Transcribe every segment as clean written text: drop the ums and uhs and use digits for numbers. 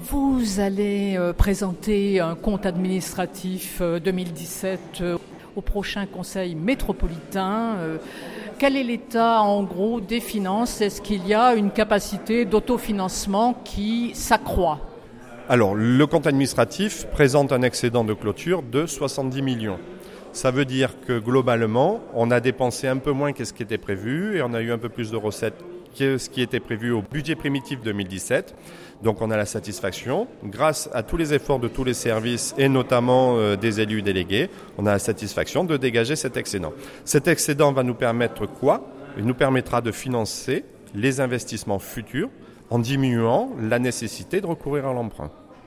Vous allez présenter un compte administratif 2017 au prochain Conseil métropolitain. Quel est l'état, en gros, des finances ? Est-ce qu'il y a une capacité d'autofinancement qui s'accroît ? Alors, le compte administratif présente un excédent de clôture de 70 millions. Ça veut dire que globalement, on a dépensé un peu moins que ce qui était prévu et on a eu un peu plus de recettes que ce qui était prévu au budget primitif 2017. Donc on a la satisfaction. Grâce à tous les efforts de tous les services et notamment des élus délégués, on a la satisfaction de dégager cet excédent. Cet excédent va nous permettre quoi ? Il nous permettra de financer les investissements futurs en diminuant la nécessité de recourir à l'emprunt.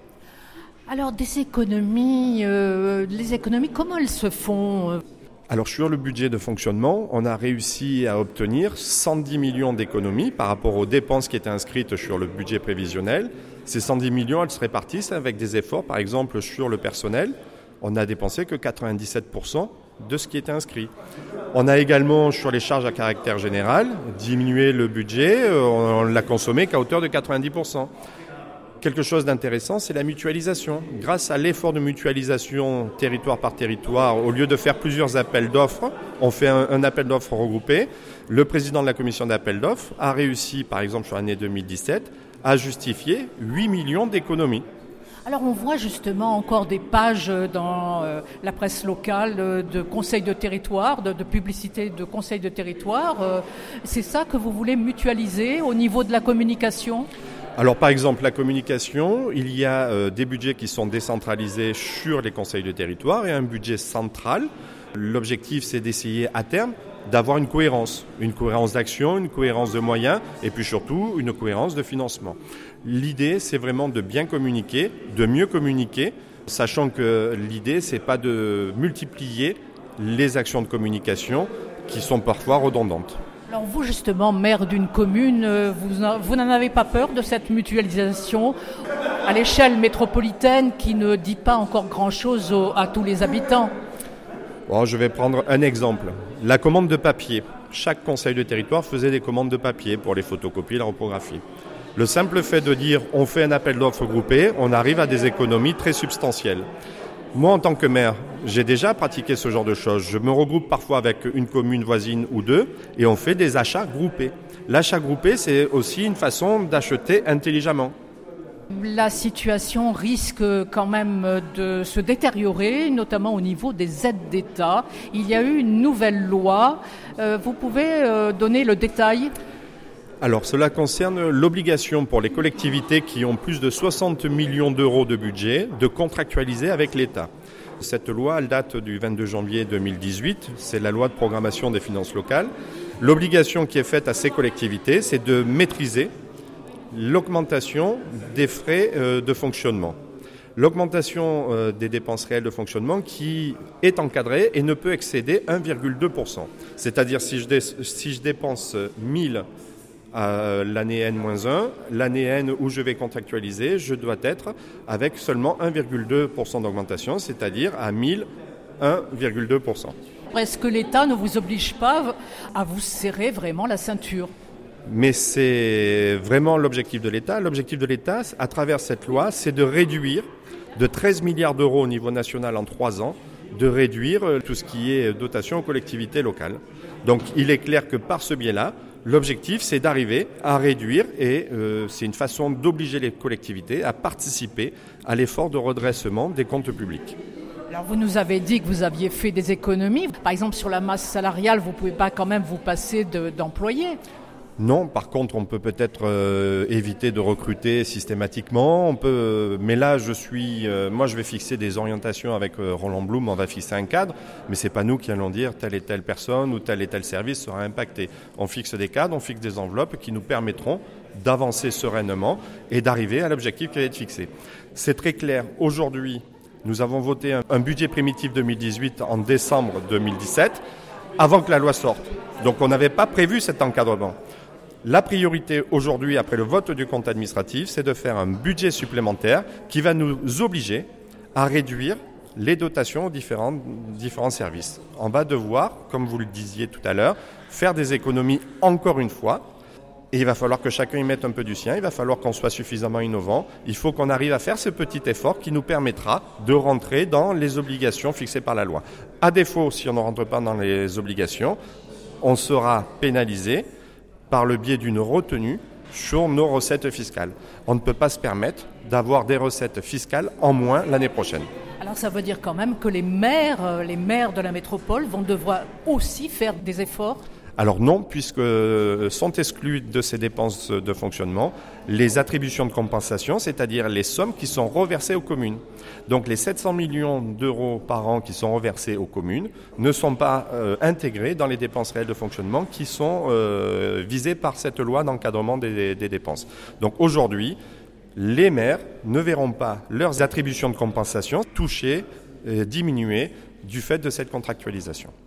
Alors des économies, les économies, comment elles se font ? Alors sur le budget de fonctionnement, on a réussi à obtenir 110 millions d'économies par rapport aux dépenses qui étaient inscrites sur le budget prévisionnel. Ces 110 millions, elles se répartissent avec des efforts, par exemple sur le personnel. On n'a dépensé que 97% de ce qui était inscrit. On a également, sur les charges à caractère général, diminué le budget, on l'a consommé qu'à hauteur de 90%. Quelque chose d'intéressant, c'est la mutualisation. Grâce à l'effort de mutualisation territoire par territoire, au lieu de faire plusieurs appels d'offres, on fait un appel d'offres regroupé. Le président de la commission d'appel d'offres a réussi, par exemple sur l'année 2017, à justifier 8 millions d'économies. Alors on voit justement encore des pages dans la presse locale de conseils de territoire, de publicité de conseils de territoire. C'est ça que vous voulez mutualiser au niveau de la communication ? Alors par exemple, la communication, il y a des budgets qui sont décentralisés sur les conseils de territoire et un budget central. L'objectif, c'est d'essayer à terme d'avoir une cohérence d'action, une cohérence de moyens et puis surtout une cohérence de financement. L'idée, c'est vraiment de bien communiquer, de mieux communiquer, sachant que l'idée, c'est pas de multiplier les actions de communication qui sont parfois redondantes. Alors vous, justement, maire d'une commune, vous n'en avez pas peur de cette mutualisation à l'échelle métropolitaine qui ne dit pas encore grand-chose à tous les habitants ? Bon, je vais prendre un exemple. La commande de papier. Chaque conseil de territoire faisait des commandes de papier pour les photocopies et la reprographie. Le simple fait de dire on fait un appel d'offres groupé, on arrive à des économies très substantielles. Moi, en tant que maire, j'ai déjà pratiqué ce genre de choses. Je me regroupe parfois avec une commune voisine ou deux et on fait des achats groupés. L'achat groupé, c'est aussi une façon d'acheter intelligemment. La situation risque quand même de se détériorer, notamment au niveau des aides d'État. Il y a eu une nouvelle loi. Vous pouvez donner le détail ? Alors, cela concerne l'obligation pour les collectivités qui ont plus de 60 millions d'euros de budget de contractualiser avec l'État. Cette loi, elle date du 22 janvier 2018. C'est la loi de programmation des finances locales. L'obligation qui est faite à ces collectivités, c'est de maîtriser l'augmentation des frais de fonctionnement. L'augmentation des dépenses réelles de fonctionnement qui est encadrée et ne peut excéder 1,2%. C'est-à-dire si je dépense 1000 à l'année N-1, l'année N où je vais contractualiser, je dois être avec seulement 1,2% d'augmentation, c'est-à-dire à 1000, 1,2%. Est-ce que l'État ne vous oblige pas à vous serrer vraiment la ceinture ? Mais c'est vraiment l'objectif de l'État. L'objectif de l'État, à travers cette loi, c'est de réduire de 13 milliards d'euros au niveau national en 3 ans, de réduire tout ce qui est dotation aux collectivités locales. Donc il est clair que par ce biais-là, l'objectif, c'est d'arriver à réduire et c'est une façon d'obliger les collectivités à participer à l'effort de redressement des comptes publics. Alors vous nous avez dit que vous aviez fait des économies. Par exemple, sur la masse salariale, vous ne pouvez pas quand même vous passer d'employés. Non, par contre, on peut peut-être éviter de recruter systématiquement. Mais là, moi, je vais fixer des orientations avec Roland Blum. On va fixer un cadre, mais c'est pas nous qui allons dire telle et telle personne ou tel et tel service sera impacté. On fixe des cadres, on fixe des enveloppes qui nous permettront d'avancer sereinement et d'arriver à l'objectif qui va être fixé. C'est très clair. Aujourd'hui, nous avons voté un budget primitif 2018 en décembre 2017, avant que la loi sorte. Donc, on n'avait pas prévu cet encadrement. La priorité aujourd'hui, après le vote du compte administratif, c'est de faire un budget supplémentaire qui va nous obliger à réduire les dotations aux différents services. On va devoir, comme vous le disiez tout à l'heure, faire des économies encore une fois. Et il va falloir que chacun y mette un peu du sien, il va falloir qu'on soit suffisamment innovant. Il faut qu'on arrive à faire ce petit effort qui nous permettra de rentrer dans les obligations fixées par la loi. À défaut, si on ne rentre pas dans les obligations, on sera pénalisé par le biais d'une retenue sur nos recettes fiscales. On ne peut pas se permettre d'avoir des recettes fiscales en moins l'année prochaine. Alors ça veut dire quand même que les maires de la métropole vont devoir aussi faire des efforts ? Alors non, puisque sont exclues de ces dépenses de fonctionnement les attributions de compensation, c'est-à-dire les sommes qui sont reversées aux communes. Donc les 700 millions d'euros par an qui sont reversés aux communes ne sont pas intégrés dans les dépenses réelles de fonctionnement qui sont visées par cette loi d'encadrement des dépenses. Donc aujourd'hui, les maires ne verront pas leurs attributions de compensation touchées, diminuées du fait de cette contractualisation.